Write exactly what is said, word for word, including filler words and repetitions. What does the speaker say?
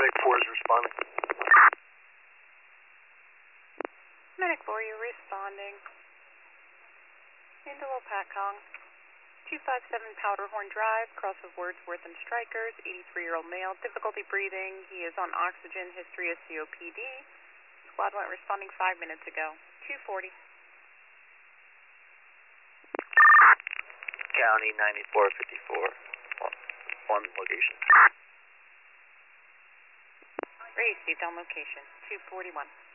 Medic four is responding. Medic four, you're responding. Into Lopatcong. two five seven Powderhorn Drive, cross of Wordsworth and Strikers, eighty-three-year-old male, difficulty breathing. He is on oxygen, history of C O P D. Squad went responding five minutes ago. two forty. County ninety-four fifty-four. One location. Received on location. two forty-one.